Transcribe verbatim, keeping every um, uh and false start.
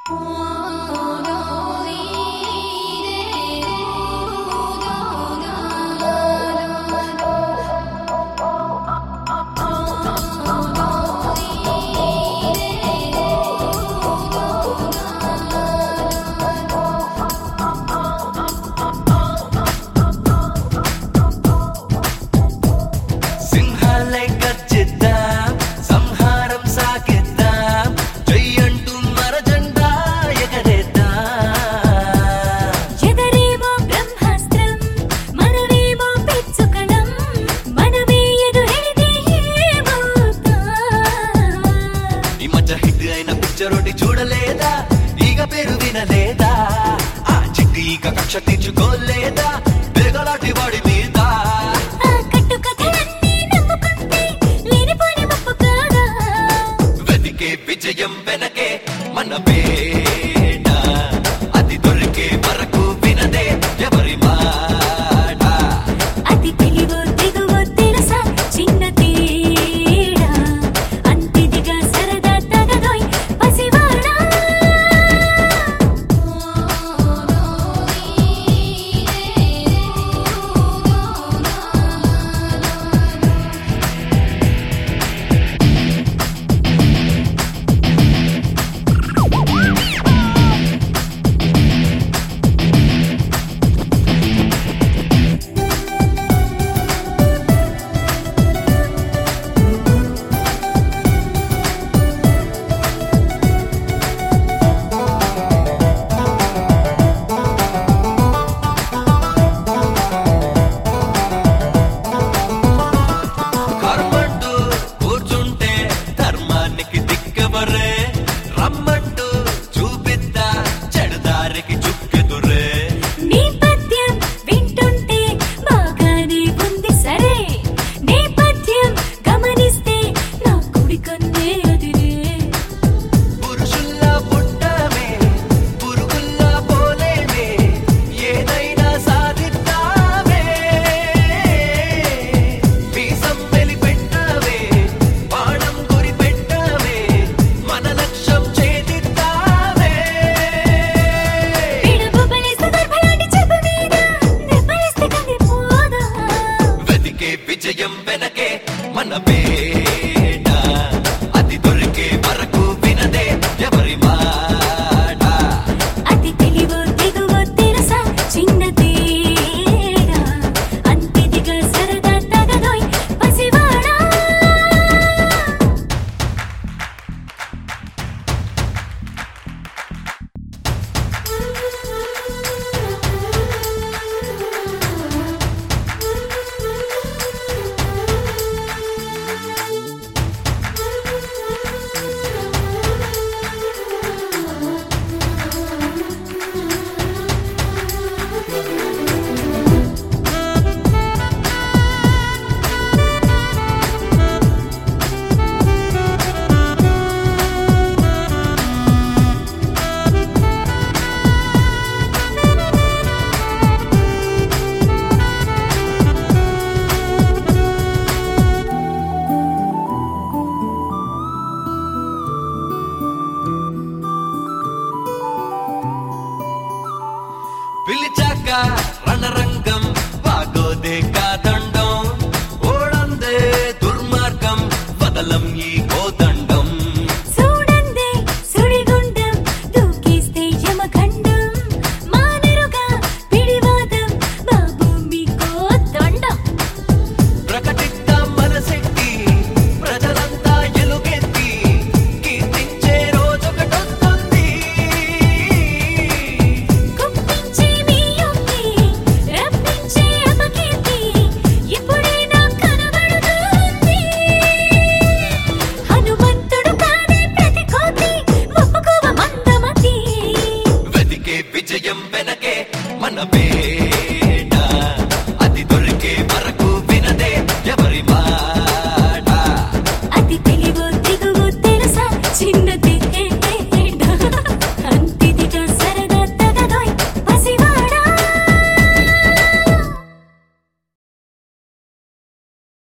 పిక్చరోటి చూడలేదా ఈగ పేరు వినలేదా ఆ చిట్టి ఈగ కక్ష తీర్చుకోలేదా బేగలాంటి వాడి మీద వెతికే విజయం వెనకే మన వేట అది దొరికే వరకు వినదే ఎవరి మాట అది తెలివో తెగువో తెలుసా చిన్న తేడా అంతిదిగా సరదా తగదోయ్ పసివాడా కర్మంటూ కూర్చుంటే ధర్మానికి దిక్కవరే రమ్మంటూ చూపిద్దా చెడుదారికి చుక్కెదురే నేపథ్యం వింటుంటే బాగానే ఉంది సరే నేపథ్యం గమనిస్తే నా కుడి కన్నే అదిరే పురుషుల్లా పుట్టమే పురుగుల్లా పోలేమే ఏదైనా సాధిద్దామే వీసం వెలిపెట్టవే బాణం గురి పెట్టవే మన లక్ష్యం ఛేదిద్దామే విడబొబ్బలేస్తే దర్భలాంటి చెప్పు మీద దెబ్బలేస్తే కందిపోదా వెతికే విజయం వెనకే మన వే